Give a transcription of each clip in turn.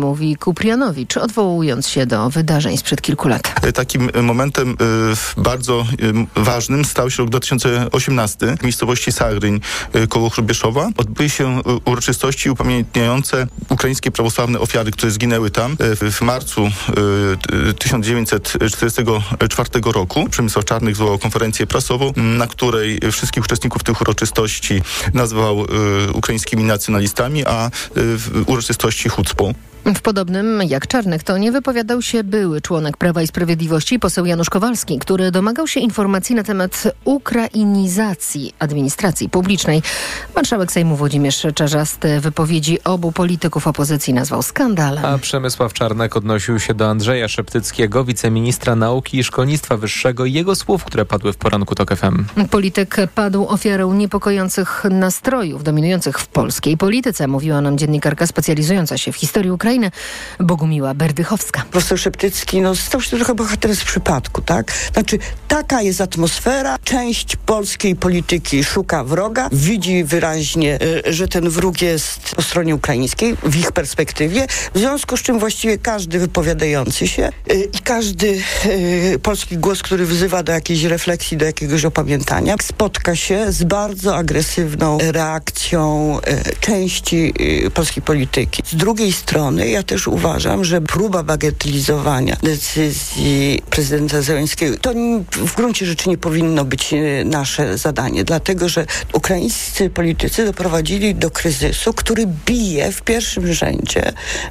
mówi Kuprianowicz, odwołując się do wydarzeń sprzed kilku lat. Takim momentem bardzo ważnym stał się rok 2018 w miejscowości Sagryń koło Hrubieszowa. Odbyły się uroczystości upamiętniające ukraińskie prawosławne ofiary, które zginęły tam w marcu 1944 roku. Przemysław Czarnych zwołał konferencję prasową, na której wszystkich uczestników tych uroczystości nazwał ukraińskimi nacjonalistami, a uroczystości chucpą. W podobnym jak Czarnek to nie wypowiadał się były członek Prawa i Sprawiedliwości poseł Janusz Kowalski, który domagał się informacji na temat ukrainizacji administracji publicznej. Marszałek Sejmu Włodzimierz Czarzasty wypowiedzi obu polityków opozycji nazwał skandalem. A Przemysław Czarnek odnosił się do Andrzeja Szeptyckiego, wiceministra nauki i szkolnictwa wyższego i jego słów, które padły w poranku TOK FM. Polityk padł ofiarą niepokojących nastrojów dominujących w polskiej polityce, mówiła nam dziennikarka specjalizująca się w historii Ukrainy Bogumiła Berdychowska. Profesor Szeptycki stał się trochę bohaterem z przypadku, tak? Znaczy, taka jest atmosfera. Część polskiej polityki szuka wroga, widzi wyraźnie, że ten wróg jest po stronie ukraińskiej, w ich perspektywie, w związku z czym właściwie każdy wypowiadający się i każdy polski głos, który wzywa do jakiejś refleksji, do jakiegoś opamiętania, spotka się z bardzo agresywną reakcją części polskiej polityki. Z drugiej strony ja też uważam, że próba bagatelizowania decyzji prezydenta Zełenskiego to w gruncie rzeczy nie powinno być nasze zadanie, dlatego że ukraińscy politycy doprowadzili do kryzysu, który bije w pierwszym rzędzie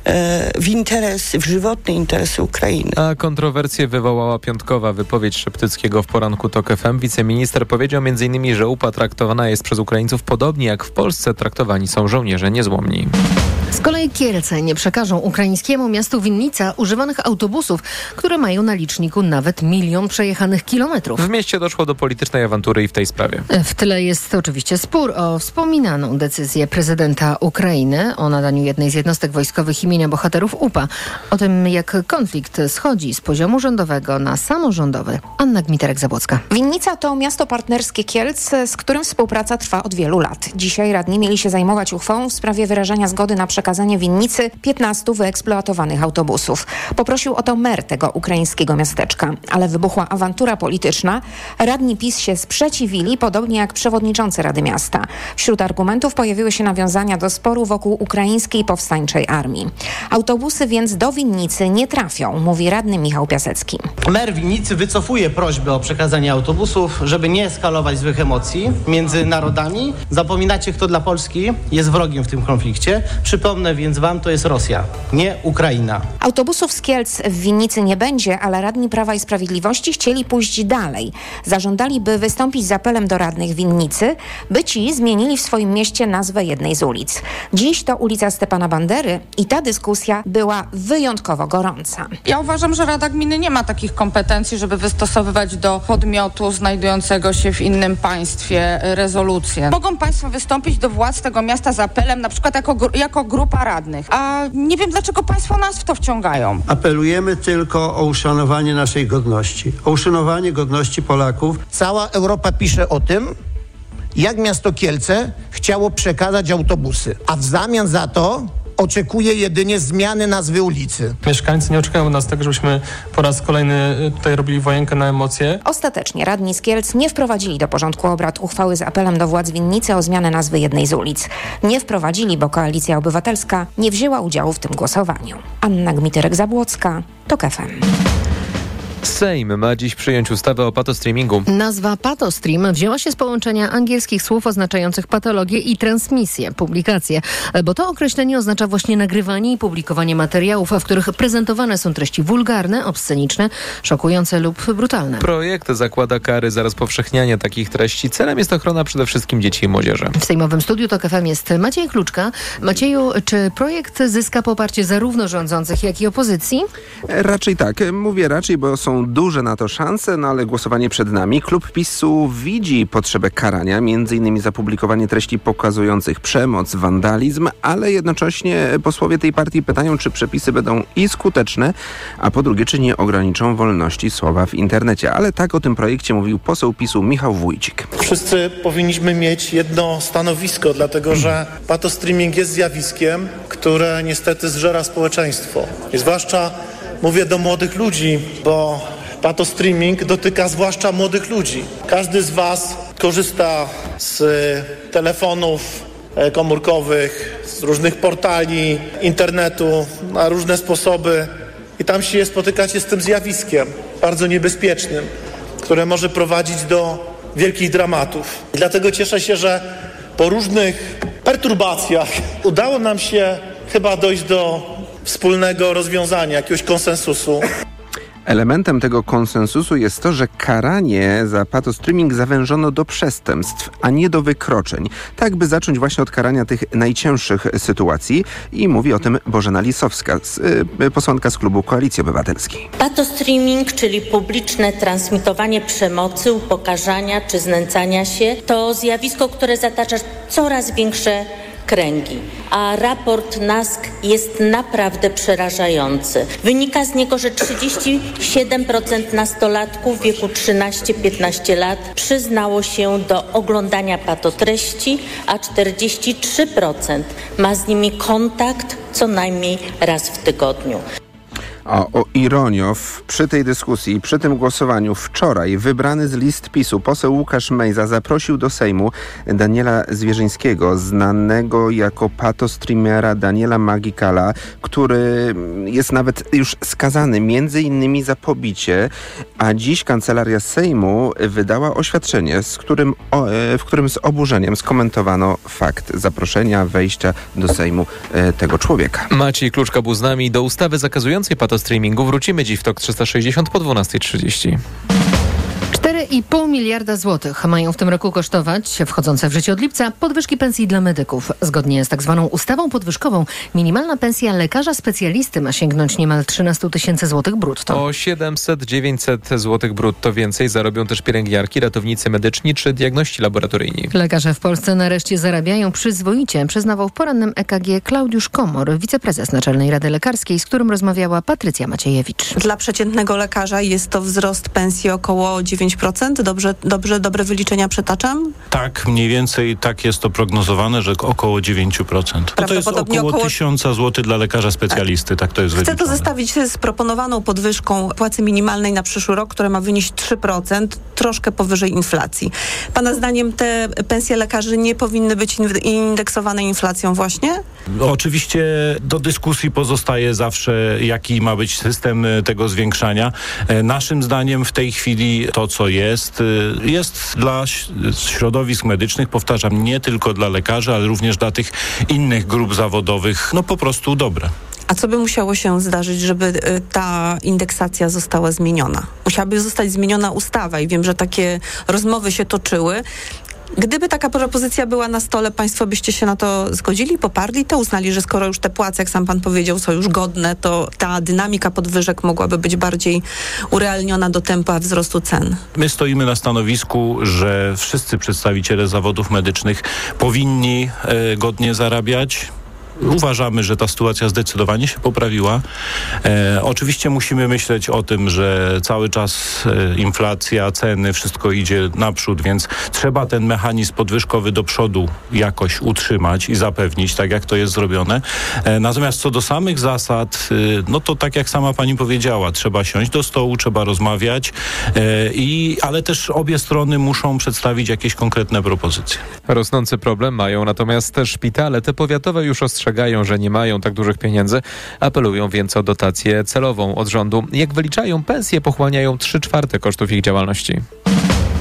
w żywotne interesy Ukrainy. A kontrowersję wywołała piątkowa wypowiedź Szeptyckiego w poranku TOK FM. Wiceminister powiedział m.in., że UPA traktowana jest przez Ukraińców podobnie jak w Polsce traktowani są żołnierze niezłomni. Z kolei Kielce nie przekażą ukraińskiemu miastu Winnica używanych autobusów, które mają na liczniku nawet 1 milion przejechanych kilometrów. W mieście doszło do politycznej awantury i w tej sprawie. W tle jest oczywiście spór o wspominaną decyzję prezydenta Ukrainy o nadaniu jednej z jednostek wojskowych imienia bohaterów UPA. O tym, jak konflikt schodzi z poziomu rządowego na samorządowy. Anna Gmiterek-Zabłocka. Winnica to miasto partnerskie Kielc, z którym współpraca trwa od wielu lat. Dzisiaj radni mieli się zajmować uchwałą w sprawie wyrażenia zgody na przekazanie Winnicy 15 wyeksploatowanych autobusów. Poprosił o to mer tego ukraińskiego miasteczka, ale wybuchła awantura polityczna. Radni PiS się sprzeciwili, podobnie jak przewodniczący Rady Miasta. Wśród argumentów pojawiły się nawiązania do sporu wokół ukraińskiej powstańczej armii. Autobusy więc do Winnicy nie trafią, mówi radny Michał Piasecki. Mer Winnicy wycofuje prośbę o przekazanie autobusów, żeby nie eskalować złych emocji między narodami. Zapominacie, kto dla Polski jest wrogiem w tym konflikcie. Przypomnę więc wam, to jest Rosja, nie Ukraina. Autobusów z Kielc w Winnicy nie będzie, ale radni Prawa i Sprawiedliwości chcieli pójść dalej. Zażądali, by wystąpić z apelem do radnych Winnicy, by ci zmienili w swoim mieście nazwę jednej z ulic. Dziś to ulica Stepana Bandery i ta dyskusja była wyjątkowo gorąca. Ja uważam, że Rada Gminy nie ma takich kompetencji, żeby wystosowywać do podmiotu znajdującego się w innym państwie rezolucję. Mogą państwo wystąpić do władz tego miasta z apelem, na przykład jako grupa radnych. A nie wiem, dlaczego państwo nas w to wciągają. Apelujemy tylko o uszanowanie naszej godności, o uszanowanie godności Polaków. Cała Europa pisze o tym, jak miasto Kielce chciało przekazać autobusy, a w zamian za to oczekuje jedynie zmiany nazwy ulicy. Mieszkańcy nie oczekują od nas tego, żebyśmy po raz kolejny tutaj robili wojenkę na emocje. Ostatecznie radni z Kielc nie wprowadzili do porządku obrad uchwały z apelem do władz Winnicy o zmianę nazwy jednej z ulic. Nie wprowadzili, bo Koalicja Obywatelska nie wzięła udziału w tym głosowaniu. Anna Gmiterek-Zabłocka, TOK FM. Sejm ma dziś przyjąć ustawę o patostreamingu. Nazwa patostream wzięła się z połączenia angielskich słów oznaczających patologię i transmisję, publikację, bo to określenie oznacza właśnie nagrywanie i publikowanie materiałów, w których prezentowane są treści wulgarne, obsceniczne, szokujące lub brutalne. Projekt zakłada kary za rozpowszechnianie takich treści. Celem jest ochrona przede wszystkim dzieci i młodzieży. W sejmowym studiu TOK FM jest Maciej Kluczka. Macieju, czy projekt zyska poparcie zarówno rządzących, jak i opozycji? Raczej tak. Mówię raczej, bo są są duże na to szanse, no ale głosowanie przed nami. Klub PiS-u widzi potrzebę karania, m.in. za publikowanie treści pokazujących przemoc, wandalizm, ale jednocześnie posłowie tej partii pytają, czy przepisy będą i skuteczne, a po drugie, czy nie ograniczą wolności słowa w internecie. Ale tak o tym projekcie mówił poseł PiS-u Michał Wójcik. Wszyscy powinniśmy mieć jedno stanowisko, dlatego że patostreaming jest zjawiskiem, które niestety zżera społeczeństwo. I zwłaszcza mówię do młodych ludzi, bo patostreaming dotyka zwłaszcza młodych ludzi. Każdy z Was korzysta z telefonów komórkowych, z różnych portali, internetu na różne sposoby i tam się spotykacie z tym zjawiskiem bardzo niebezpiecznym, które może prowadzić do wielkich dramatów. I dlatego cieszę się, że po różnych perturbacjach udało nam się chyba dojść do wspólnego rozwiązania, jakiegoś konsensusu. Elementem tego konsensusu jest to, że karanie za patostreaming zawężono do przestępstw, a nie do wykroczeń. Tak by zacząć właśnie od karania tych najcięższych sytuacji i mówi o tym Bożena Lisowska, posłanka z klubu Koalicji Obywatelskiej. Patostreaming, czyli publiczne transmitowanie przemocy, upokarzania czy znęcania się, to zjawisko, które zatacza coraz większe kręgi, a raport NASK jest naprawdę przerażający. Wynika z niego, że 37% nastolatków w wieku 13-15 lat przyznało się do oglądania patotreści, a 43% ma z nimi kontakt co najmniej raz w tygodniu. O ironio, przy tej dyskusji, przy tym głosowaniu wczoraj wybrany z list PiS-u poseł Łukasz Mejza zaprosił do Sejmu Daniela Zwierzyńskiego, znanego jako patostreamera Daniela Magikala, który jest nawet już skazany m.in. za pobicie, a dziś Kancelaria Sejmu wydała oświadczenie, w którym z oburzeniem skomentowano fakt zaproszenia, wejścia do Sejmu tego człowieka. Maciej Kluczka był z nami. Do ustawy zakazującej patostreamingu wrócimy dziś w TOK 360 po 12:30. 4,5 miliarda złotych mają w tym roku kosztować wchodzące w życie od lipca podwyżki pensji dla medyków. Zgodnie z tak zwaną ustawą podwyżkową minimalna pensja lekarza specjalisty ma sięgnąć niemal 13 000 złotych brutto. O 700-900 złotych brutto więcej zarobią też pielęgniarki, ratownicy medyczni czy diagności laboratoryjni. Lekarze w Polsce nareszcie zarabiają przyzwoicie, przyznawał w porannym EKG Klaudiusz Komor, wiceprezes Naczelnej Rady Lekarskiej, z którym rozmawiała Patrycja Maciejewicz. Dla przeciętnego lekarza jest to wzrost pensji około 9%. Dobre wyliczenia przytaczam? Tak, mniej więcej tak jest to prognozowane, że około 9%. To jest około 1000 zł dla lekarza specjalisty, tak to jest wyliczone. Chcę to zestawić z proponowaną podwyżką płacy minimalnej na przyszły rok, która ma wynieść 3%, troszkę powyżej inflacji. Pana zdaniem te pensje lekarzy nie powinny być indeksowane inflacją właśnie? Oczywiście do dyskusji pozostaje zawsze, jaki ma być system tego zwiększania. Naszym zdaniem w tej chwili to, co jest dla środowisk medycznych, powtarzam, nie tylko dla lekarzy, ale również dla tych innych grup zawodowych, po prostu dobre. A co by musiało się zdarzyć, żeby ta indeksacja została zmieniona? Musiałaby zostać zmieniona ustawa i wiem, że takie rozmowy się toczyły. Gdyby taka propozycja była na stole, państwo byście się na to zgodzili, poparli to, uznali, że skoro już te płace, jak sam pan powiedział, są już godne, to ta dynamika podwyżek mogłaby być bardziej urealniona do tempa wzrostu cen. My stoimy na stanowisku, że wszyscy przedstawiciele zawodów medycznych powinni godnie zarabiać. Uważamy, że ta sytuacja zdecydowanie się poprawiła. Oczywiście musimy myśleć o tym, że cały czas inflacja, ceny, wszystko idzie naprzód, więc trzeba ten mechanizm podwyżkowy do przodu jakoś utrzymać i zapewnić, tak jak to jest zrobione. Natomiast co do samych zasad, to tak jak sama pani powiedziała, trzeba siąść do stołu, trzeba rozmawiać, ale też obie strony muszą przedstawić jakieś konkretne propozycje. Rosnący problem mają natomiast też szpitale. Te powiatowe już ostrzegają, że nie mają tak dużych pieniędzy. Apelują więc o dotację celową od rządu. Jak wyliczają pensje, pochłaniają 3/4 kosztów ich działalności.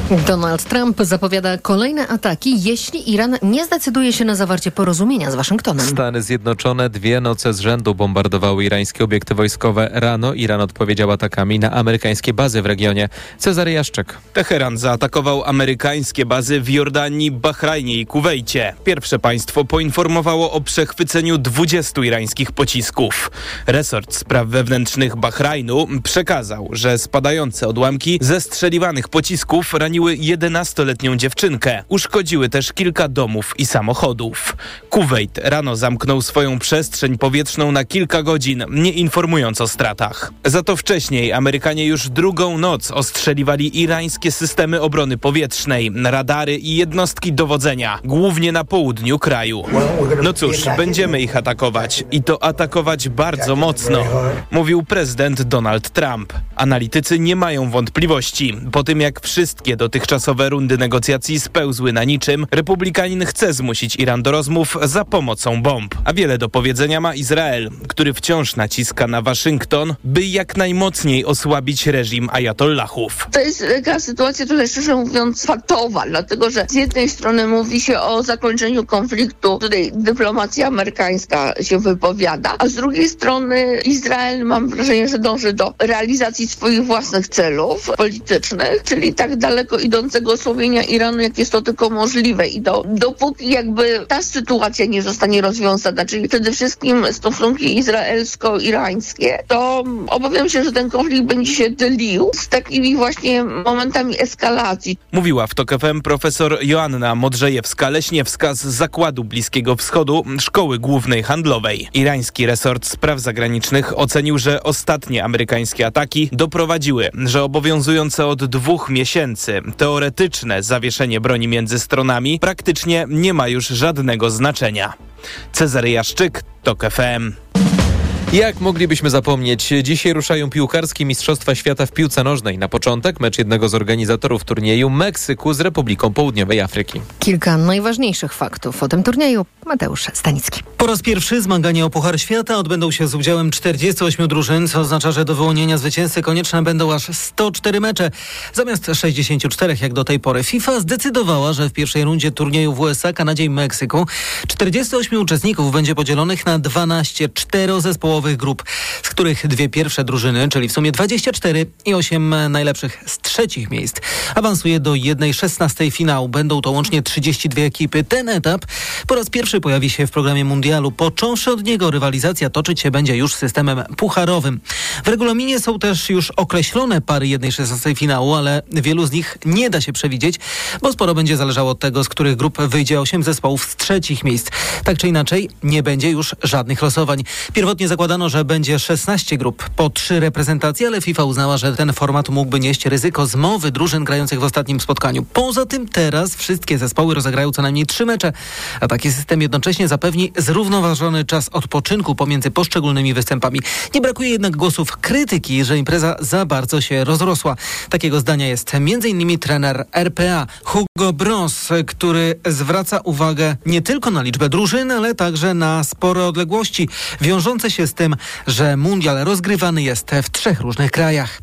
Donald Trump zapowiada kolejne ataki, jeśli Iran nie zdecyduje się na zawarcie porozumienia z Waszyngtonem. Stany Zjednoczone 2 noce z rzędu bombardowały irańskie obiekty wojskowe. Rano Iran odpowiedział atakami na amerykańskie bazy w regionie. Cezary Jaszczyk. Teheran zaatakował amerykańskie bazy w Jordanii, Bahrajnie i Kuwejcie. Pierwsze państwo poinformowało o przechwyceniu 20 irańskich pocisków. Resort Spraw Wewnętrznych Bahrajnu przekazał, że spadające odłamki zestrzeliwanych pocisków raniły 11-letnią dziewczynkę. Uszkodziły też kilka domów i samochodów. Kuwejt rano zamknął swoją przestrzeń powietrzną na kilka godzin, nie informując o stratach. Za to wcześniej Amerykanie już drugą noc ostrzeliwali irańskie systemy obrony powietrznej, radary i jednostki dowodzenia, głównie na południu kraju. No cóż, będziemy ich atakować i to atakować bardzo mocno, mówił prezydent Donald Trump. Analitycy nie mają wątpliwości. Po tym jak wszystkie dotychczasowe rundy negocjacji spełzły na niczym, republikanin chce zmusić Iran do rozmów za pomocą bomb. A wiele do powiedzenia ma Izrael, który wciąż naciska na Waszyngton, by jak najmocniej osłabić reżim ajatollahów. To jest taka sytuacja trochę, szczerze mówiąc, faktowa, dlatego że z jednej strony mówi się o zakończeniu konfliktu, tutaj dyplomacja amerykańska się wypowiada, a z drugiej strony Izrael, mam wrażenie, że dąży do realizacji swoich własnych celów politycznych, czyli tak daleko idącego osłabienia Iranu, jak jest to tylko możliwe. I dopóki jakby ta sytuacja nie zostanie rozwiązana, czyli przede wszystkim stosunki izraelsko-irańskie, to obawiam się, że ten konflikt będzie się dlił z takimi właśnie momentami eskalacji. Mówiła w TOK FM profesor Joanna Modrzejewska-Leśniewska z Zakładu Bliskiego Wschodu Szkoły Głównej Handlowej. Irański resort spraw zagranicznych ocenił, że ostatnie amerykańskie ataki doprowadziły, że obowiązujące od 2 miesięcy teoretyczne zawieszenie broni między stronami praktycznie nie ma już żadnego znaczenia. Cezary Jaszczyk, TOK FM. Jak moglibyśmy zapomnieć? Dzisiaj ruszają piłkarskie Mistrzostwa Świata w piłce nożnej. Na początek mecz jednego z organizatorów turnieju, Meksyku z Republiką Południowej Afryki. Kilka najważniejszych faktów o tym turnieju. Mateusz Stanicki. Po raz pierwszy zmagania o Puchar Świata odbędą się z udziałem 48 drużyn, co oznacza, że do wyłonienia zwycięzcy konieczne będą aż 104 mecze, zamiast 64 jak do tej pory. FIFA zdecydowała, że w pierwszej rundzie turnieju w USA, Kanadzie i Meksyku 48 uczestników będzie podzielonych na 12 czterozespołowych grup, z których 2 pierwsze drużyny, czyli w sumie 24 i 8 najlepszych z trzecich miejsc, awansuje do 1/16 finału. Będą to łącznie 32 ekipy. Ten etap po raz pierwszy pojawi się w programie mundialu. Począwszy od niego rywalizacja toczyć się będzie już systemem pucharowym. W regulaminie są też już określone pary 1/16 finału, ale wielu z nich nie da się przewidzieć, bo sporo będzie zależało od tego, z których grup wyjdzie 8 zespołów z trzecich miejsc. Tak czy inaczej, nie będzie już żadnych losowań. Pierwotnie zakładano, że będzie 16 grup po 3 reprezentacje, ale FIFA uznała, że ten format mógłby nieść ryzyko zmowy drużyn grających w ostatnim spotkaniu. Poza tym teraz wszystkie zespoły rozegrają co najmniej 3 mecze, a taki system jednocześnie zapewni zrównoważony czas odpoczynku pomiędzy poszczególnymi występami. Nie brakuje jednak głosów krytyki, że impreza za bardzo się rozrosła. Takiego zdania jest m.in. trener RPA Hugo Bross, który zwraca uwagę nie tylko na liczbę drużyn, ale także na spore odległości wiążące się z tym, że mundial rozgrywany jest w 3 różnych krajach.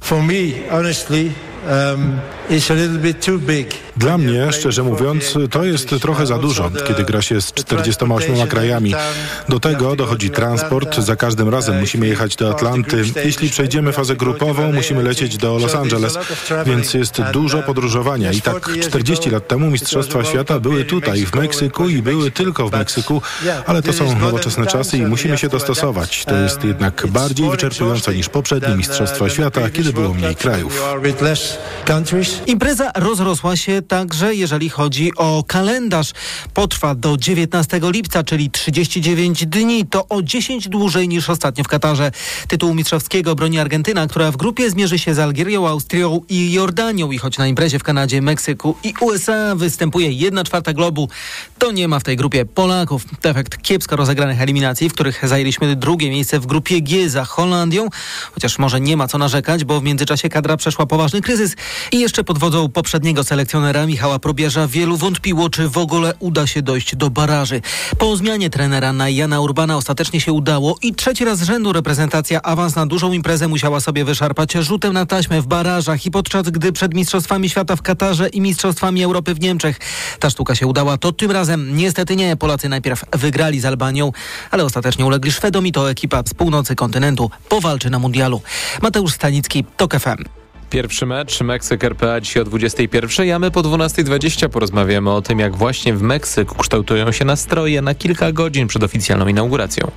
Dla mnie, szczerze mówiąc, to jest trochę za dużo, kiedy gra się z 48 krajami. Do tego dochodzi transport. Za każdym razem musimy jechać do Atlanty. Jeśli przejdziemy fazę grupową, musimy lecieć do Los Angeles, więc jest dużo podróżowania. I tak 40 lat temu Mistrzostwa Świata były tutaj, w Meksyku i były tylko w Meksyku, ale to są nowoczesne czasy i musimy się dostosować. To jest jednak bardziej wyczerpujące niż poprzednie Mistrzostwa Świata, kiedy było mniej krajów. Impreza rozrosła się także, jeżeli chodzi o kalendarz. Potrwa do 19 lipca, czyli 39 dni. To o 10 dłużej niż ostatnio w Katarze. Tytułu mistrzowskiego broni Argentyna, która w grupie zmierzy się z Algierią, Austrią i Jordanią. I choć na imprezie w Kanadzie, Meksyku i USA występuje 1/4 globu, to nie ma w tej grupie Polaków. To efekt kiepsko rozegranych eliminacji, w których zajęliśmy 2. miejsce w grupie G za Holandią. Chociaż może nie ma co narzekać, bo w międzyczasie kadra przeszła poważny kryzys. I jeszcze pod wodzą poprzedniego selekcjonera Michała Probierza wielu wątpiło, czy w ogóle uda się dojść do baraży. Po zmianie trenera na Jana Urbana ostatecznie się udało i 3. raz z rzędu reprezentacja awans na dużą Całą imprezę musiała sobie wyszarpać rzutem na taśmę w barażach i podczas gdy przed Mistrzostwami Świata w Katarze i Mistrzostwami Europy w Niemczech. Ta sztuka się udała, to tym razem niestety nie. Polacy najpierw wygrali z Albanią, ale ostatecznie ulegli Szwedom i to ekipa z północy kontynentu powalczy na mundialu. Mateusz Stanicki, TOK FM. Pierwszy mecz Meksyk-RPA dzisiaj o 21:00, a my po 12:20 porozmawiamy o tym, jak właśnie w Meksyku kształtują się nastroje na kilka godzin przed oficjalną inauguracją.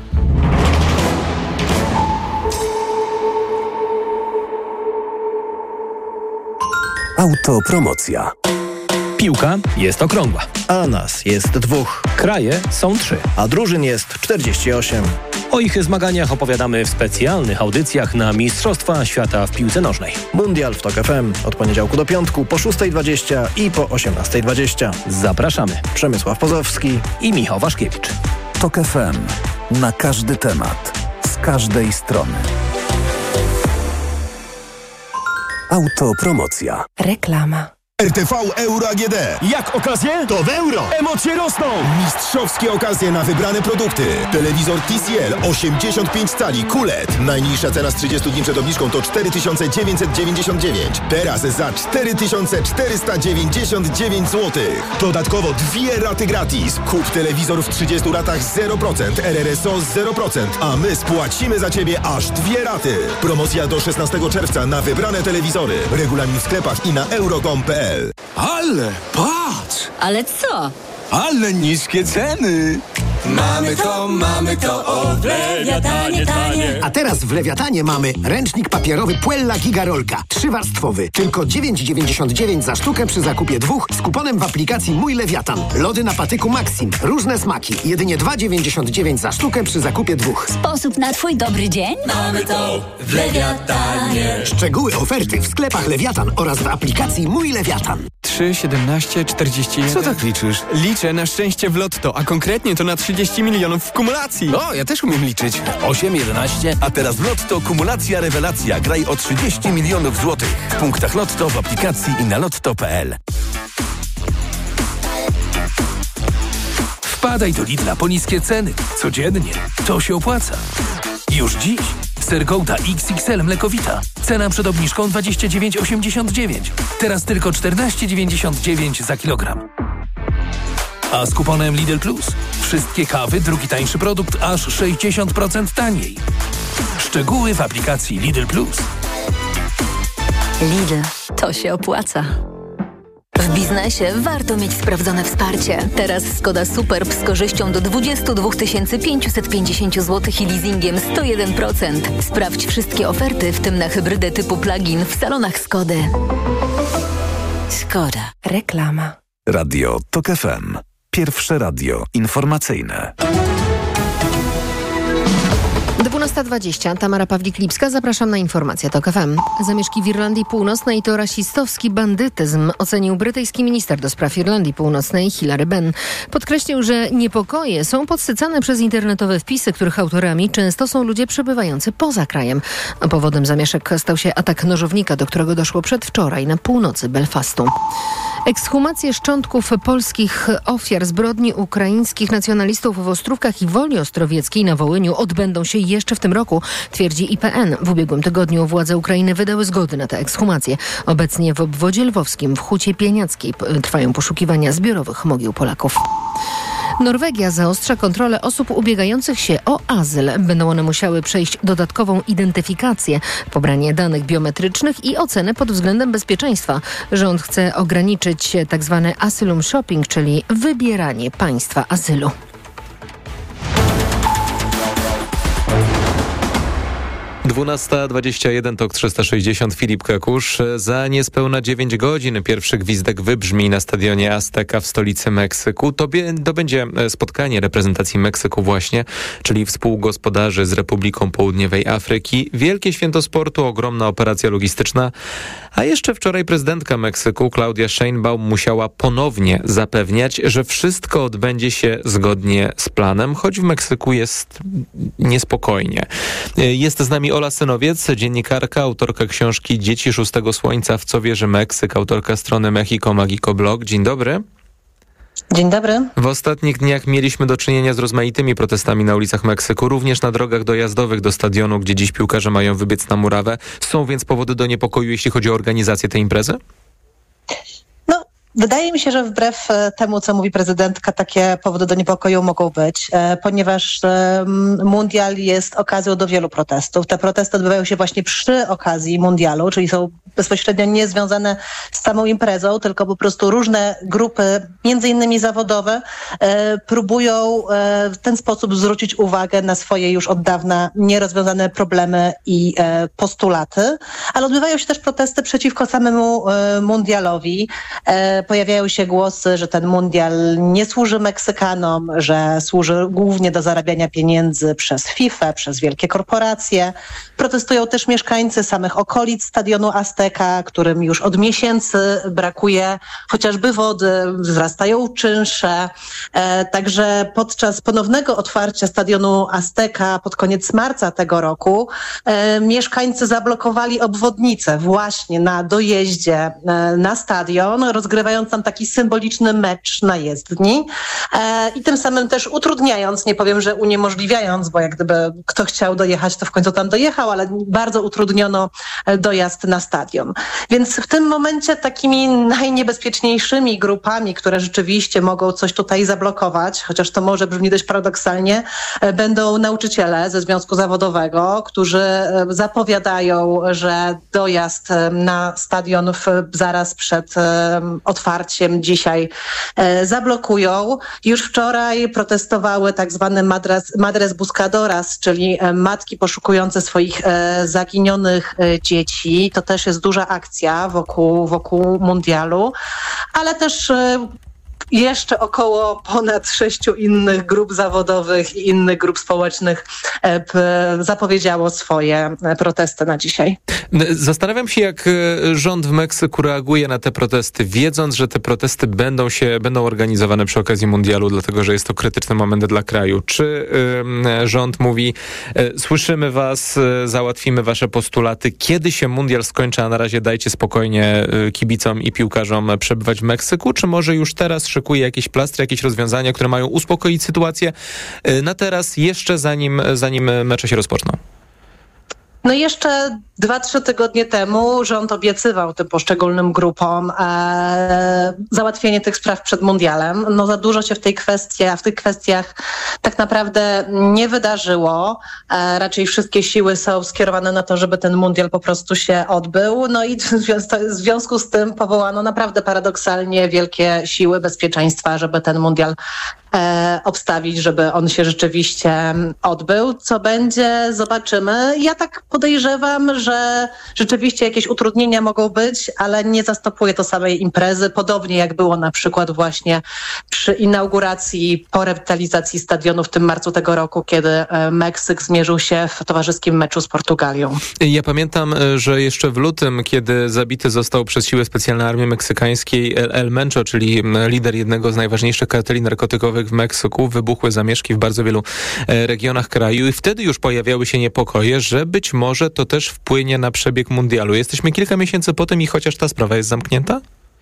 Autopromocja. Piłka jest okrągła, a nas jest 2. Kraje są 3, a drużyn jest 48. O ich zmaganiach opowiadamy w specjalnych audycjach na Mistrzostwa Świata w piłce nożnej. Mundial w TOK FM od poniedziałku do piątku po 6:20 i po 18:20. Zapraszamy. Przemysław Pozowski i Michał Waszkiewicz. TOK FM. Na każdy temat. Z każdej strony. Autopromocja. Reklama. RTV Euro AGD. Jak okazje? To w euro. Emocje rosną. Mistrzowskie okazje na wybrane produkty. Telewizor TCL 85 cali QLED. Najniższa cena z 30 dni przed obniżką to 4999. Teraz za 4499 zł. Dodatkowo 2 raty gratis. Kup telewizor w 30 ratach 0%, RRSO 0%, a my spłacimy za Ciebie aż 2 raty. Promocja do 16 czerwca na wybrane telewizory. Regulamin w sklepach i na euro.com.pl. Ale patrz! Ale co? Ale niskie ceny! Mamy to, o w Lewiatanie tanie. A teraz w Lewiatanie mamy ręcznik papierowy Puella Gigarolka. 3-warstwowy. Tylko 9,99 za sztukę przy zakupie 2 z kuponem w aplikacji Mój Lewiatan. Lody na patyku Maxim. Różne smaki. Jedynie 2,99 za sztukę przy zakupie 2. Sposób na twój dobry dzień? Mamy to w Lewiatanie. Szczegóły oferty w sklepach Lewiatan oraz w aplikacji Mój Lewiatan. 3, 17, 41. Co tak liczysz? Liczę na szczęście w lotto, a konkretnie to na 30 milionów w kumulacji. O, ja też umiem liczyć. 8, 11, a teraz w Lotto kumulacja rewelacja. Graj o 30 milionów złotych. W punktach Lotto, w aplikacji i na lotto.pl. Wpadaj do Lidla po niskie ceny. Codziennie. To się opłaca. Już dziś. Ser Gouda XXL mlekowita. Cena przed obniżką 29,89. Teraz tylko 14,99 za kilogram. A z kuponem Lidl Plus wszystkie kawy, drugi tańszy produkt, aż 60% taniej. Szczegóły w aplikacji Lidl Plus. Lidl, to się opłaca. W biznesie warto mieć sprawdzone wsparcie. Teraz Skoda Superb z korzyścią do 22 550 zł i leasingiem 101%. Sprawdź wszystkie oferty, w tym na hybrydę typu plug-in w salonach Skody. Skoda. Reklama. Radio TOK FM. Pierwsze radio informacyjne. 12:20. Tamara Pawlik-Lipska. Zapraszam na informacje TOK FM. Zamieszki w Irlandii Północnej to rasistowski bandytyzm, ocenił brytyjski minister do spraw Irlandii Północnej Hilary Benn. Podkreślił, że niepokoje są podsycane przez internetowe wpisy, których autorami często są ludzie przebywający poza krajem. A powodem zamieszek stał się atak nożownika, do którego doszło przedwczoraj na północy Belfastu. Ekshumacje szczątków polskich ofiar zbrodni ukraińskich nacjonalistów w Ostrówkach i Woli Ostrowieckiej na Wołyniu odbędą się jeszcze w tym roku, twierdzi IPN. W ubiegłym tygodniu władze Ukrainy wydały zgody na te ekshumacje. Obecnie w obwodzie lwowskim, w Hucie Pieniackiej trwają poszukiwania zbiorowych mogił Polaków. Norwegia zaostrza kontrolę osób ubiegających się o azyl. Będą one musiały przejść dodatkową identyfikację, pobranie danych biometrycznych i ocenę pod względem bezpieczeństwa. Rząd chce ograniczyć tzw. asylum shopping, czyli wybieranie państwa azylu. Dwunasta 21, TOK 360, Filip Kakusz. Za niespełna 9 godzin pierwszy gwizdek wybrzmi na stadionie Azteca w stolicy Meksyku. To będzie spotkanie reprezentacji Meksyku właśnie, czyli współgospodarzy z Republiką Południowej Afryki. Wielkie święto sportu, ogromna operacja logistyczna. A jeszcze wczoraj prezydentka Meksyku, Claudia Sheinbaum, musiała ponownie zapewniać, że wszystko odbędzie się zgodnie z planem, choć w Meksyku jest niespokojnie. Jest z nami Ola Synowiec, dziennikarka, autorka książki Dzieci Szóstego Słońca, w co wierzy Meksyk, autorka strony Mexico Magico Blog. Dzień dobry. Dzień dobry. W ostatnich dniach mieliśmy do czynienia z rozmaitymi protestami na ulicach Meksyku, również na drogach dojazdowych do stadionu, gdzie dziś piłkarze mają wybiec na murawę. Są więc powody do niepokoju, jeśli chodzi o organizację tej imprezy? Wydaje mi się, że wbrew temu, co mówi prezydentka, takie powody do niepokoju mogą być, ponieważ mundial jest okazją do wielu protestów. Te protesty odbywają się właśnie przy okazji mundialu, czyli są bezpośrednio niezwiązane z samą imprezą, tylko po prostu różne grupy, między innymi zawodowe, próbują w ten sposób zwrócić uwagę na swoje już od dawna nierozwiązane problemy i postulaty, ale odbywają się też protesty przeciwko samemu mundialowi. Pojawiają się głosy, że ten mundial nie służy Meksykanom, że służy głównie do zarabiania pieniędzy przez FIFA, przez wielkie korporacje. Protestują też mieszkańcy samych okolic stadionu Azteca, którym już od miesięcy brakuje chociażby wody, wzrastają czynsze. Także podczas ponownego otwarcia stadionu Azteca pod koniec marca tego roku mieszkańcy zablokowali obwodnicę właśnie na dojeździe na stadion, rozgrywając tam taki symboliczny mecz na jezdni i tym samym też utrudniając, nie powiem, że uniemożliwiając, bo jak gdyby kto chciał dojechać, to w końcu tam dojechał, ale bardzo utrudniono dojazd na stadion. Więc w tym momencie takimi najniebezpieczniejszymi grupami, które rzeczywiście mogą coś tutaj zablokować, chociaż to może brzmi dość paradoksalnie, będą nauczyciele ze Związku Zawodowego, którzy zapowiadają, że dojazd na stadion zaraz przed otwarciem dzisiaj zablokują. Już wczoraj protestowały tak zwane Madres Buscadoras, czyli matki poszukujące swoich zaginionych dzieci. To też jest duża akcja wokół mundialu, ale też jeszcze około ponad 6 innych grup zawodowych i innych grup społecznych zapowiedziało swoje protesty na dzisiaj. Zastanawiam się, jak rząd w Meksyku reaguje na te protesty, wiedząc, że te protesty będą organizowane przy okazji mundialu, dlatego że jest to krytyczny moment dla kraju. Czy rząd mówi, słyszymy was, załatwimy wasze postulaty, kiedy się mundial skończy, a na razie dajcie spokojnie kibicom i piłkarzom przebywać w Meksyku, czy może już teraz szykuje jakieś plastry, jakieś rozwiązania, które mają uspokoić sytuację na teraz, jeszcze zanim mecze się rozpoczną? No jeszcze 2-3 tygodnie temu rząd obiecywał tym poszczególnym grupom załatwienie tych spraw przed mundialem. No za dużo się w tych kwestiach tak naprawdę nie wydarzyło. Raczej wszystkie siły są skierowane na to, żeby ten mundial po prostu się odbył. No i w związku z tym powołano naprawdę paradoksalnie wielkie siły bezpieczeństwa, żeby ten mundial obstawić, żeby on się rzeczywiście odbył. Co będzie, zobaczymy. Ja tak podejrzewam, że rzeczywiście jakieś utrudnienia mogą być, ale nie zastopuje to samej imprezy. Podobnie jak było na przykład właśnie przy inauguracji, po rewitalizacji stadionu w tym marcu tego roku, kiedy Meksyk zmierzył się w towarzyskim meczu z Portugalią. Ja pamiętam, że jeszcze w lutym, kiedy zabity został przez siły specjalne armii meksykańskiej El Mencho, czyli lider jednego z najważniejszych karteli narkotykowych w Meksyku, wybuchły zamieszki w bardzo wielu regionach kraju i wtedy już pojawiały się niepokoje, że być może to też wpłynie na przebieg mundialu. Jesteśmy kilka miesięcy po tym i chociaż ta sprawa jest zamknięta?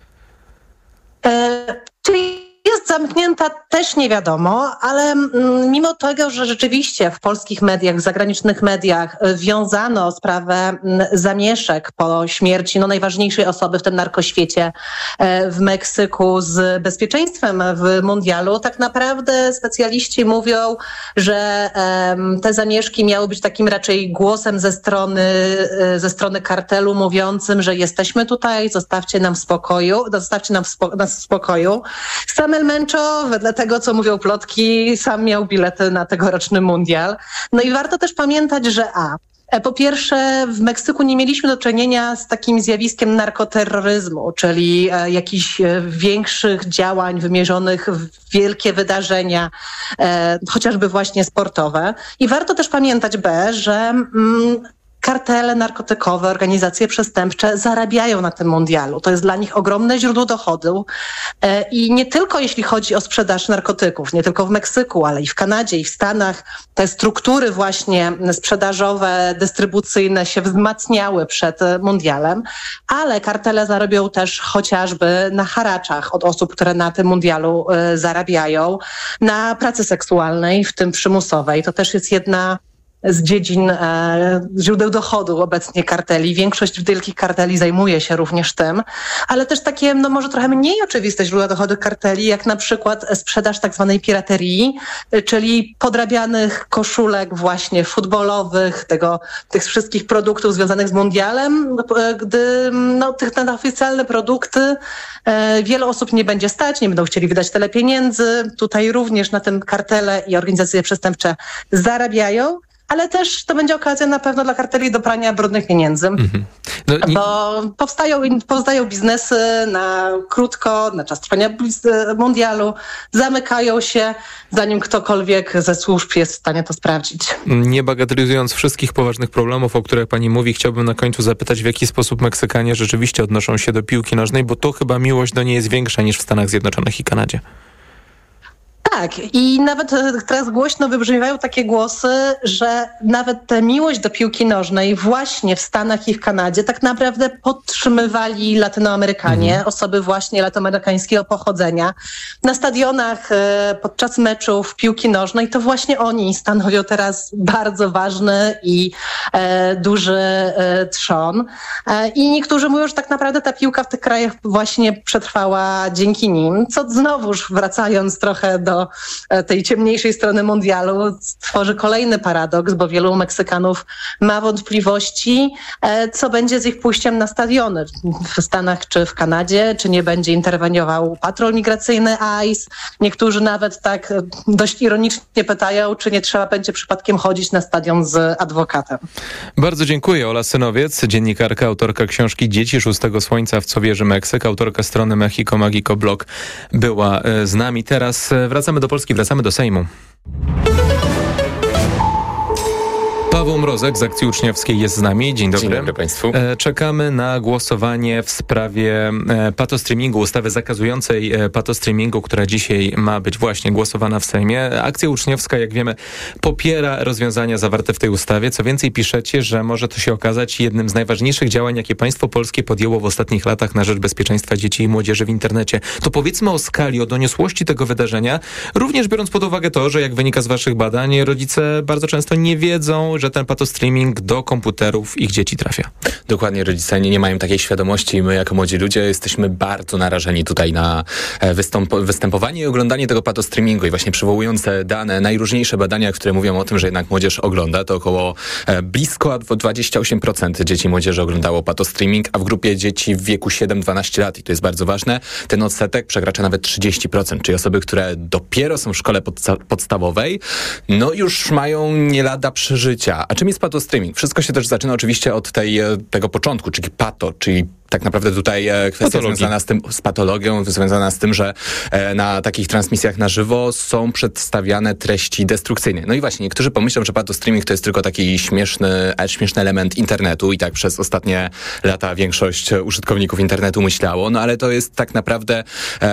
Czyli jest zamknięta, też nie wiadomo, ale mimo tego, że rzeczywiście w polskich mediach, w zagranicznych mediach wiązano sprawę zamieszek po śmierci najważniejszej osoby w tym narkoświecie w Meksyku z bezpieczeństwem w mundialu, tak naprawdę specjaliści mówią, że te zamieszki miały być takim raczej głosem ze strony kartelu mówiącym, że jesteśmy tutaj, zostawcie nas w spokoju. Sam El Mencho, wedle tego, co mówią plotki, sam miał bilety na tegoroczny mundial. No i warto też pamiętać, że po pierwsze, w Meksyku nie mieliśmy do czynienia z takim zjawiskiem narkoterroryzmu, czyli jakichś większych działań wymierzonych w wielkie wydarzenia, chociażby właśnie sportowe. I warto też pamiętać, że kartele narkotykowe, organizacje przestępcze zarabiają na tym mundialu. To jest dla nich ogromne źródło dochodu i nie tylko jeśli chodzi o sprzedaż narkotyków, nie tylko w Meksyku, ale i w Kanadzie, i w Stanach. Te struktury właśnie sprzedażowe, dystrybucyjne się wzmacniały przed mundialem, ale kartele zarobią też chociażby na haraczach od osób, które na tym mundialu zarabiają, na pracy seksualnej, w tym przymusowej. To też jest jedna z dziedzin źródeł dochodu obecnie karteli. Większość wielkich karteli zajmuje się również tym, ale też takie może trochę mniej oczywiste źródła dochodu karteli, jak na przykład sprzedaż tak zwanej piraterii, czyli podrabianych koszulek właśnie futbolowych, tych wszystkich produktów związanych z mundialem, gdy te oficjalne produkty wiele osób nie będzie stać, nie będą chcieli wydać tyle pieniędzy. Tutaj również na tym kartele i organizacje przestępcze zarabiają. Ale też to będzie okazja na pewno dla karteli do prania brudnych pieniędzy. Bo powstają biznesy na krótko, na czas trwania mundialu, zamykają się, zanim ktokolwiek ze służb jest w stanie to sprawdzić. Nie bagatelizując wszystkich poważnych problemów, o których pani mówi, chciałbym na końcu zapytać, w jaki sposób Meksykanie rzeczywiście odnoszą się do piłki nożnej, bo to chyba miłość do niej jest większa niż w Stanach Zjednoczonych i Kanadzie. Tak, i nawet teraz głośno wybrzmiewają takie głosy, że nawet tę miłość do piłki nożnej właśnie w Stanach i w Kanadzie tak naprawdę podtrzymywali Latynoamerykanie, osoby właśnie latynoamerykańskiego pochodzenia. Na stadionach podczas meczów piłki nożnej to właśnie oni stanowią teraz bardzo ważny i duży trzon. I niektórzy mówią, że tak naprawdę ta piłka w tych krajach właśnie przetrwała dzięki nim, co znowuż wracając trochę do tej ciemniejszej strony mundialu stworzy kolejny paradoks, bo wielu Meksykanów ma wątpliwości, co będzie z ich pójściem na stadiony w Stanach czy w Kanadzie, czy nie będzie interweniował patrol migracyjny ICE. Niektórzy nawet tak dość ironicznie pytają, czy nie trzeba będzie przypadkiem chodzić na stadion z adwokatem. Bardzo dziękuję. Ola Synowiec, dziennikarka, autorka książki Dzieci Szóstego Słońca, w co wierzy Meksyk, autorka strony Mexico Magico Blog była z nami. Teraz wracamy do Polski, wracamy do Sejmu. Paweł Mrozek z Akcji Uczniowskiej jest z nami. Dzień dobry. Dzień dobry Państwu. Czekamy na głosowanie w sprawie patostreamingu, ustawy zakazującej patostreamingu, która dzisiaj ma być właśnie głosowana w Sejmie. Akcja Uczniowska, jak wiemy, popiera rozwiązania zawarte w tej ustawie. Co więcej, piszecie, że może to się okazać jednym z najważniejszych działań, jakie państwo polskie podjęło w ostatnich latach na rzecz bezpieczeństwa dzieci i młodzieży w internecie. To powiedzmy o skali, o doniosłości tego wydarzenia, również biorąc pod uwagę to, że jak wynika z waszych badań, rodzice bardzo często nie wiedzą, że ten patostreaming do komputerów ich dzieci trafia. Dokładnie, rodzice nie mają takiej świadomości i my jako młodzi ludzie jesteśmy bardzo narażeni tutaj na występowanie i oglądanie tego patostreamingu i właśnie przywołujące dane, najróżniejsze badania, które mówią o tym, że jednak młodzież ogląda, to około blisko 28% dzieci i młodzieży oglądało patostreaming, a w grupie dzieci w wieku 7-12 lat, i to jest bardzo ważne, ten odsetek przekracza nawet 30%, czyli osoby, które dopiero są w szkole podstawowej, no już mają nie lada przeżycia. A czym jest patostreaming? Wszystko się też zaczyna oczywiście od tego początku, czyli pato, czyli tak naprawdę tutaj kwestia związana z patologią, związana z tym, że na takich transmisjach na żywo są przedstawiane treści destrukcyjne. No i właśnie, niektórzy pomyślą, że patostreaming to jest tylko taki śmieszny element internetu i tak przez ostatnie lata większość użytkowników internetu myślało, no ale to jest tak naprawdę...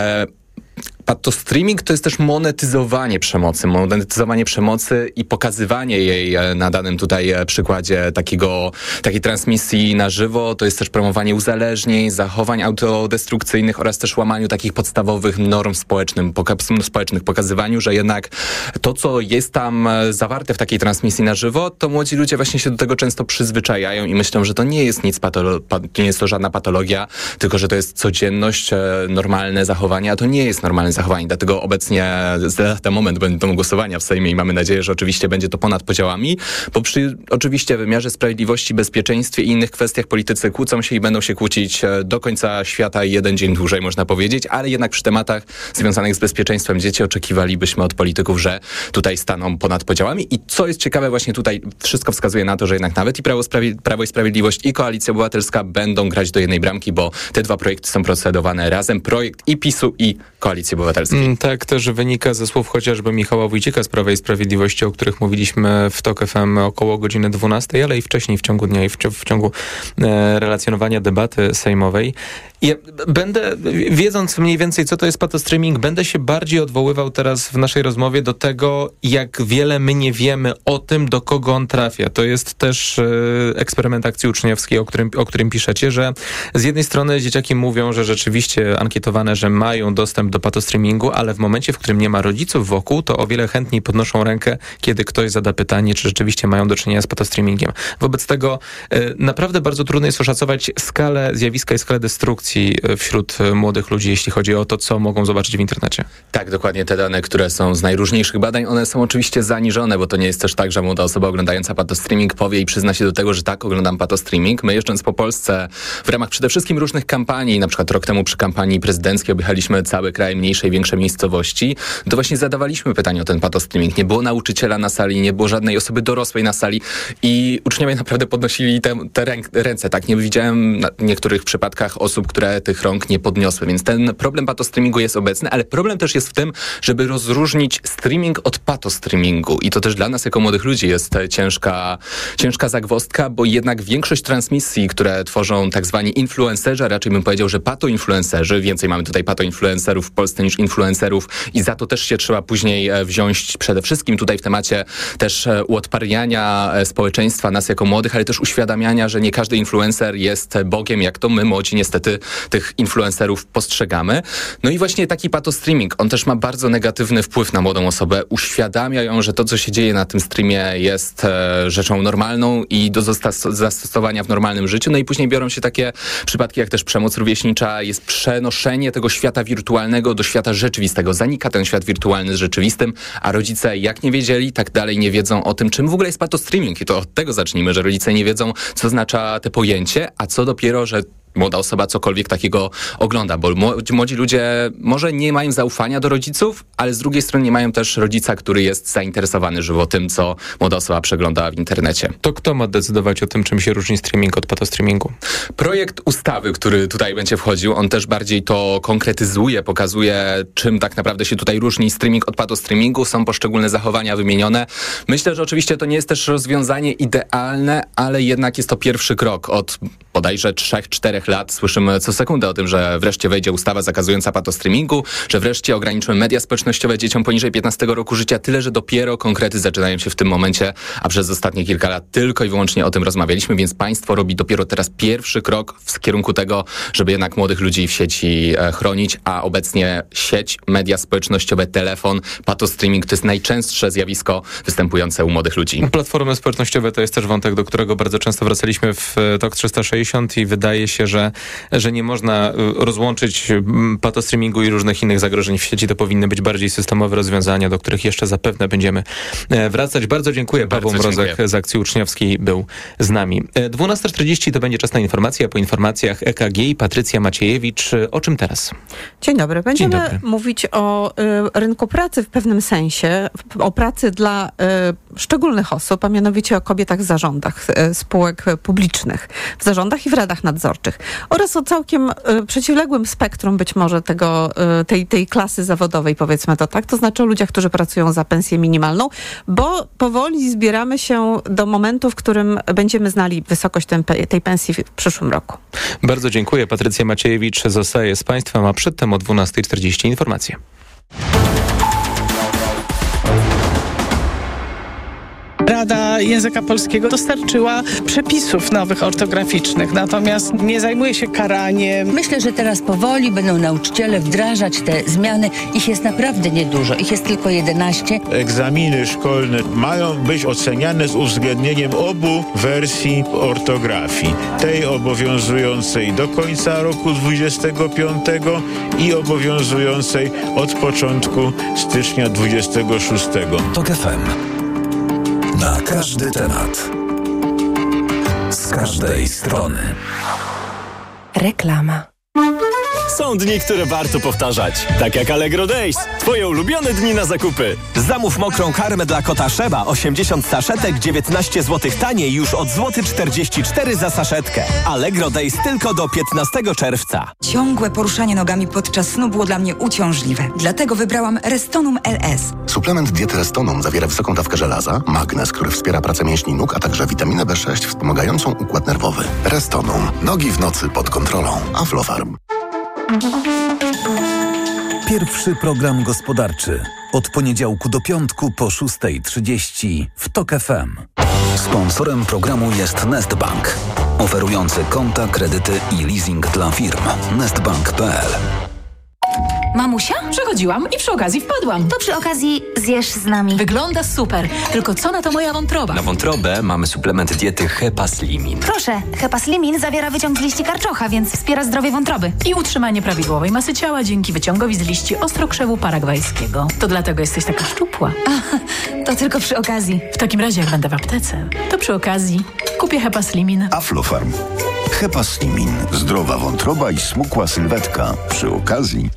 Patostreaming to jest też monetyzowanie przemocy i pokazywanie jej na danym tutaj przykładzie takiej transmisji na żywo. To jest też promowanie uzależnień, zachowań autodestrukcyjnych oraz też łamaniu takich podstawowych norm społecznych, pokazywaniu, że jednak to, co jest tam zawarte w takiej transmisji na żywo, to młodzi ludzie właśnie się do tego często przyzwyczajają i myślą, że to nie jest nie jest to żadna patologia, tylko że to jest codzienność, normalne zachowanie, a to nie jest normalne zachowanie. Dlatego obecnie za moment będą głosowania w Sejmie i mamy nadzieję, że oczywiście będzie to ponad podziałami, bo przy oczywiście wymiarze sprawiedliwości, bezpieczeństwie i innych kwestiach politycy kłócą się i będą się kłócić do końca świata i jeden dzień dłużej, można powiedzieć, ale jednak przy tematach związanych z bezpieczeństwem dzieci oczekiwalibyśmy od polityków, że tutaj staną ponad podziałami. I co jest ciekawe, właśnie tutaj wszystko wskazuje na to, że jednak nawet i Prawo i Sprawiedliwość i Koalicja Obywatelska będą grać do jednej bramki, bo te dwa projekty są procedowane razem. Projekt i PiS-u i Koalicji Obywatelskiej. Obywatelskiej. Tak też wynika ze słów chociażby Michała Wójcika z Prawa i Sprawiedliwości, o których mówiliśmy w TOK FM około godziny 12, ale i wcześniej w ciągu dnia i w ciągu relacjonowania debaty sejmowej. Ja będę, wiedząc mniej więcej, co to jest patostreaming, będę się bardziej odwoływał teraz w naszej rozmowie do tego, jak wiele my nie wiemy o tym, do kogo on trafia. To jest też eksperyment akcji uczniowskiej, o którym piszecie, że z jednej strony dzieciaki mówią, że rzeczywiście ankietowane, że mają dostęp do patostreamingu, ale w momencie, w którym nie ma rodziców wokół, to o wiele chętniej podnoszą rękę, kiedy ktoś zada pytanie, czy rzeczywiście mają do czynienia z patostreamingiem. Wobec tego naprawdę bardzo trudno jest oszacować skalę zjawiska i skalę destrukcji wśród młodych ludzi, jeśli chodzi o to, co mogą zobaczyć w internecie. Tak, dokładnie te dane, które są z najróżniejszych badań, one są oczywiście zaniżone, bo to nie jest też tak, że młoda osoba oglądająca patostreaming powie i przyzna się do tego, że tak, oglądam patostreaming. My jeżdżąc po Polsce w ramach przede wszystkim różnych kampanii, na przykład rok temu przy kampanii prezydenckiej objechaliśmy cały kraj, mniejsze i większe miejscowości, to właśnie zadawaliśmy pytanie o ten patostreaming. Nie było nauczyciela na sali, nie było żadnej osoby dorosłej na sali i uczniowie naprawdę podnosili te ręce. Tak, nie widziałem w niektórych przypadkach osób, które tych rąk nie podniosły, więc ten problem patostreamingu jest obecny, ale problem też jest w tym, żeby rozróżnić streaming od patostreamingu i to też dla nas jako młodych ludzi jest ciężka zagwozdka, bo jednak większość transmisji, które tworzą tak zwani influencerzy, a raczej bym powiedział, że patoinfluencerzy, więcej mamy tutaj patoinfluencerów w Polsce niż influencerów i za to też się trzeba później wziąć przede wszystkim tutaj w temacie też uodparniania społeczeństwa, nas jako młodych, ale też uświadamiania, że nie każdy influencer jest Bogiem, jak to my młodzi niestety tych influencerów postrzegamy. No i właśnie taki patostreaming, on też ma bardzo negatywny wpływ na młodą osobę. Uświadamia ją, że to, co się dzieje na tym streamie jest rzeczą normalną i do zastosowania w normalnym życiu. No i później biorą się takie przypadki, jak też przemoc rówieśnicza, jest przenoszenie tego świata wirtualnego do świata rzeczywistego. Zanika ten świat wirtualny z rzeczywistym, a rodzice jak nie wiedzieli, tak dalej nie wiedzą o tym, czym w ogóle jest patostreaming. I to od tego zacznijmy, że rodzice nie wiedzą, co oznacza to pojęcie, a co dopiero, że młoda osoba cokolwiek takiego ogląda, bo młodzi ludzie może nie mają zaufania do rodziców, ale z drugiej strony nie mają też rodzica, który jest zainteresowany żywo tym, co młoda osoba przegląda w internecie. To kto ma decydować o tym, czym się różni streaming od patostreamingu? Projekt ustawy, który tutaj będzie wchodził, on też bardziej to konkretyzuje, pokazuje, czym tak naprawdę się tutaj różni streaming od patostreamingu. Są poszczególne zachowania wymienione. Myślę, że oczywiście to nie jest też rozwiązanie idealne, ale jednak jest to pierwszy krok. Od bodajże 3-4 lat słyszymy co sekundę o tym, że wreszcie wejdzie ustawa zakazująca patostreamingu, że wreszcie ograniczymy media społecznościowe dzieciom poniżej 15 roku życia, tyle, że dopiero konkrety zaczynają się w tym momencie, a przez ostatnie kilka lat tylko i wyłącznie o tym rozmawialiśmy, więc państwo robi dopiero teraz pierwszy krok w kierunku tego, żeby jednak młodych ludzi w sieci chronić, a obecnie sieć, media społecznościowe, telefon, patostreaming to jest najczęstsze zjawisko występujące u młodych ludzi. Platformy społecznościowe to jest też wątek, do którego bardzo często wracaliśmy w TOK 360 i wydaje się, że nie można rozłączyć patostreamingu i różnych innych zagrożeń w sieci. To powinny być bardziej systemowe rozwiązania, do których jeszcze zapewne będziemy wracać. Bardzo dziękuję. Paweł Mrozek z Akcji Uczniowskiej był z nami. 12:40 to będzie czas na informacje, a po informacjach EKG i Patrycja Maciejewicz. O czym teraz? Dzień dobry. Będziemy mówić o rynku pracy w pewnym sensie, o pracy dla szczególnych osób, a mianowicie o kobietach w zarządach spółek publicznych, w zarządach i w radach nadzorczych oraz o całkiem przeciwległym spektrum być może tej klasy zawodowej, powiedzmy to tak, to znaczy o ludziach, którzy pracują za pensję minimalną, bo powoli zbieramy się do momentu, w którym będziemy znali wysokość tej pensji w przyszłym roku. Bardzo dziękuję. Patrycja Maciejewicz zostaje z Państwem, a przedtem o 12:40 informacje. Rada Języka Polskiego dostarczyła przepisów nowych ortograficznych, natomiast nie zajmuje się karaniem. Myślę, że teraz powoli będą nauczyciele wdrażać te zmiany. Ich jest naprawdę niedużo. Ich jest tylko 11. Egzaminy szkolne mają być oceniane z uwzględnieniem obu wersji ortografii. Tej obowiązującej do końca roku 25 i obowiązującej od początku stycznia 26. TOK FM. Na każdy temat. Z każdej strony. Reklama. Są dni, które warto powtarzać. Tak jak Allegro Days. Twoje ulubione dni na zakupy. Zamów mokrą karmę dla kota Szeba 80 saszetek 19 zł taniej już od złoty 44 za saszetkę. Allegro Days tylko do 15 czerwca. Ciągłe poruszanie nogami podczas snu było dla mnie uciążliwe. Dlatego wybrałam Restonum LS. Suplement diety Restonum zawiera wysoką dawkę żelaza, magnez, który wspiera pracę mięśni nóg, a także witaminę B6 wspomagającą układ nerwowy. Restonum. Nogi w nocy pod kontrolą. Aflofarm. Pierwszy program gospodarczy. Od poniedziałku do piątku po 6:30 w TOK FM. Sponsorem programu jest Nestbank, oferujący konta, kredyty i leasing dla firm. Nestbank.pl. Mamusia? Przechodziłam i przy okazji wpadłam. To przy okazji zjesz z nami. Wygląda super, tylko co na to moja wątroba? Na wątrobę mamy suplement diety Hepaslimin. Proszę, Hepaslimin zawiera wyciąg z liści karczocha, więc wspiera zdrowie wątroby. I utrzymanie prawidłowej masy ciała dzięki wyciągowi z liści ostrokrzewu paragwajskiego. To dlatego jesteś taka szczupła. To tylko przy okazji. W takim razie jak będę w aptece, to przy okazji kupię Hepaslimin. Aflofarm. Hepaslimin. Zdrowa wątroba i smukła sylwetka. Przy okazji.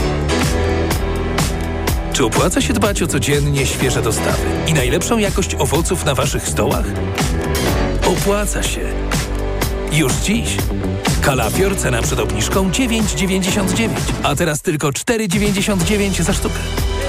Czy opłaca się dbać o codziennie świeże dostawy i najlepszą jakość owoców na waszych stołach? Opłaca się. Już dziś. Kalafior, cena przed obniżką 9,99, a teraz tylko 4,99 za sztukę.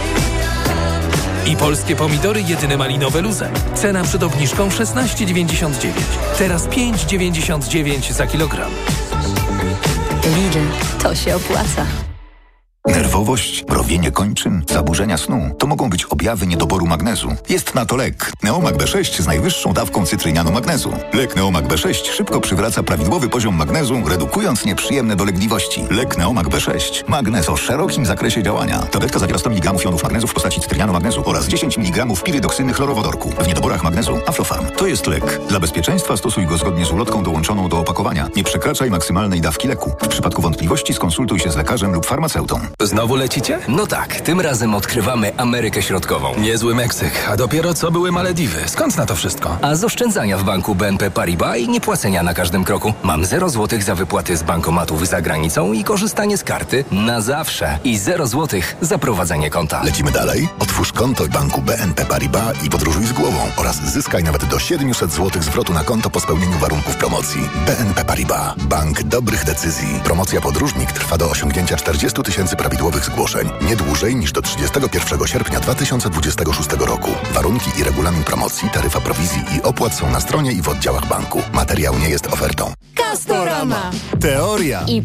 I polskie pomidory jedyne malinowe luzem. Cena przed obniżką 16,99, teraz 5,99 za kilogram. Lidl, to się opłaca. Nerwowość, mrowienie kończyn, zaburzenia snu to mogą być objawy niedoboru magnezu. Jest na to lek. Neomag B6 z najwyższą dawką cytrynianu magnezu. Lek Neomag B6 szybko przywraca prawidłowy poziom magnezu, redukując nieprzyjemne dolegliwości. Lek Neomag B6. Magnez o szerokim zakresie działania. Tabletka zawiera 100 mg jonów magnezu w postaci cytrynianu magnezu oraz 10 mg pirydoksyny chlorowodorku. W niedoborach magnezu Aflofarm. To jest lek. Dla bezpieczeństwa stosuj go zgodnie z ulotką dołączoną do opakowania. Nie przekraczaj maksymalnej dawki leku. W przypadku wątpliwości skonsultuj się z lekarzem lub farmaceutą. Znowu lecicie? No tak, tym razem odkrywamy Amerykę Środkową. Niezły Meksyk, a dopiero co były Malediwy. Skąd na to wszystko? A z oszczędzania w banku BNP Paribas i niepłacenia na każdym kroku. Mam 0 zł za wypłaty z bankomatów za granicą i korzystanie z karty na zawsze. I 0 zł za prowadzenie konta. Lecimy dalej? Otwórz konto w banku BNP Paribas i podróżuj z głową oraz zyskaj nawet do 700 zł zwrotu na konto po spełnieniu warunków promocji. BNP Paribas. Bank dobrych decyzji. Promocja Podróżnik trwa do osiągnięcia 40 000 prawidłowych zgłoszeń. Nie dłużej niż do 31 sierpnia 2026 roku. Warunki i regulamin promocji, taryfa prowizji i opłat są na stronie i w oddziałach banku. Materiał nie jest ofertą. Castorama. Teoria I